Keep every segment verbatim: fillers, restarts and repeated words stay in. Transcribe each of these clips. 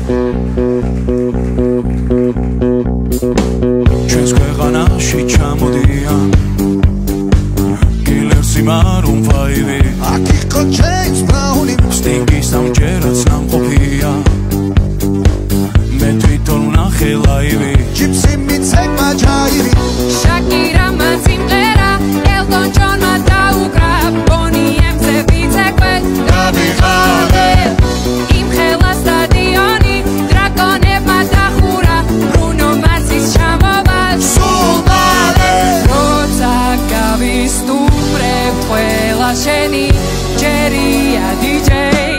ჩვენს ქვეყანაში ჩამოდიან კილერსი მარუმ ფაივი აქ იყო ჯეიმს ბრაუნი სტინგის ამჯერად სამყოფია მე თვითონ ვნახე ლაივი ჯიპსი მიცემა ჯაირი შაკირამ სიმღერა ელტონ ჯონმა დაუკრა ბონი ემზე ვიცეკვე დავიღალე იმ ხელა სტადიონი დრაკონებმა დახურა ბრუნო მარსის ჩამოვა სულ მალე როცა გავისტუმრებ ყველა შენი ჯერია დიჯეი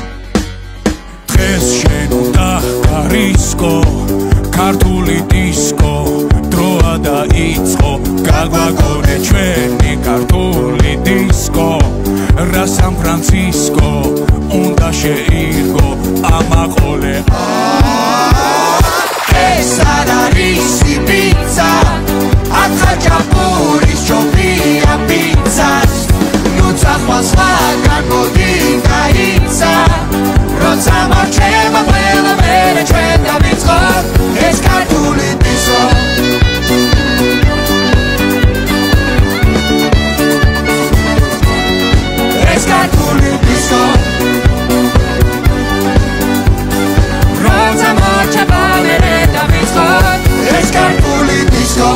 დღეს შენ უნდა გარისკო ქართული დისკო დროა დაიწყო გაგვაგონე ჩვენი ქართული დისკო რა სან ფრანცისკო უნდა შეირგო ამაყოლე ეს არ არის პიცა აქ ხაჭაპურის ჯობია პიცას ნუ წახვალ სხვაგან მოდი გაიცა როცა მარჩება ყველა მერე ჩვენ დავიწყოთ ეს ქართული დისკო ეს ქართული დისკო როცა მარჩება მერე დავიწყოთ ეს ქართული დისკო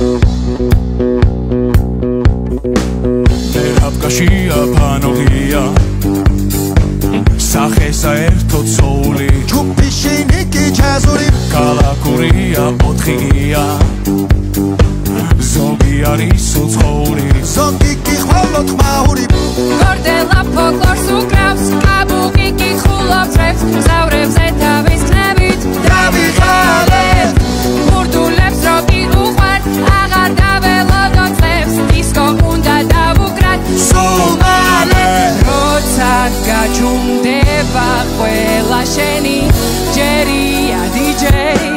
აფკაშია ფანოგია სახე საერთოდ სოული ჯუპი შინიკი ჯაზური კალაკურია ოთხია ზოგი არის უცხოური ზოგი კი ხვალოთ მაური გორდელა ფოლკლორს უკრავს კაბუკი კი ხულობს მგზავრებზე თავის ქნებით დავიღალე ბურდულებს როკი უყვართ აღარ დაველოდოთ წლებს დისკო უნდა დავუკრათ სულ მალე როცა გაჩუმდება ყველა შენი ჯერია დიჯეი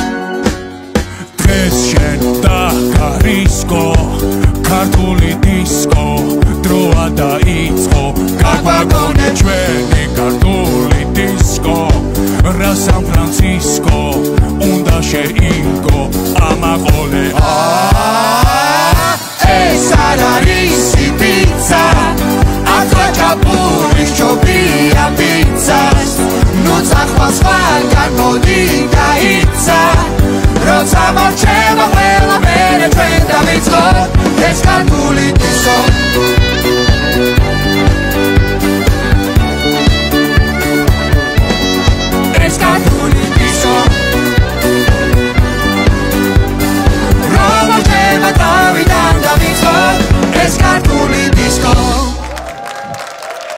დღეს შენ უნდა გარისკო ქართული დისკო დროა დაიწყო გაგვაგონე ჩვენი ქართული დისკო რა სან ფრანცისკო უნდა შეირგო ამაყოლე ეს არ არის პიცა აქ ხაჭაპურის ჯობია პიცას ნუ წახვალ სხვაგან მოდი გაიცა როცა მარჩება ყველა მერე ჩვენ დავიწყოთ